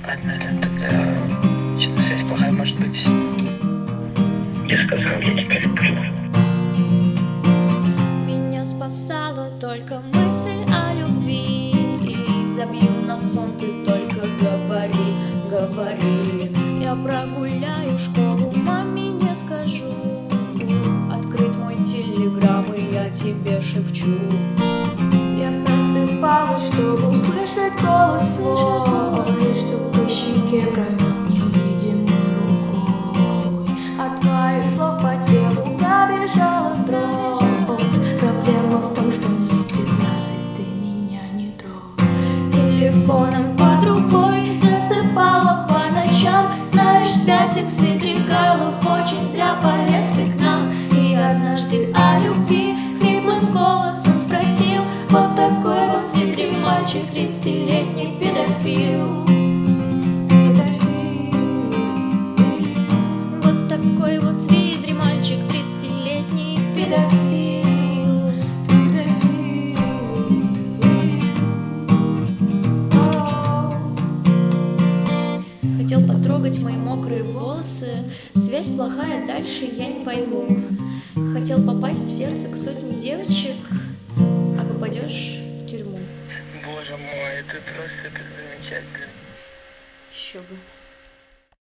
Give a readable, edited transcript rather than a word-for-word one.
Ладно, Лен, тогда что-то связь плохая, может быть. Я сказал, я тебя люблю. Меня спасала только мысль о любви. И забью на сон, ты только говори, говори. Я прогуляю школу, маме не скажу. Открыть мой телеграм, и я тебе шепчу. Я просыпалась, чтобы услышать голос твой, чтоб по щеке провел невидимой рукой. От твоих слов по телу пробежала дрожь. Проблема в том, что мне 15, ты меня не трожь. С телефоном под рукой засыпала по ночам. Знаешь, Святик Свидригайлов очень зря полез ты к нам. И однажды о любви хриплым голосом спросил: вот такой вот свидрик мальчик, 30-летний педофил. Вот такой вот свидри мальчик, 30-летний Педофил, педофил. Хотел потрогать мои мокрые волосы. Связь плохая, дальше я не пойму. Хотел попасть в сердце к сотне девочек, а попадешь в тюрьму. Боже мой, это просто замечательно. Еще бы.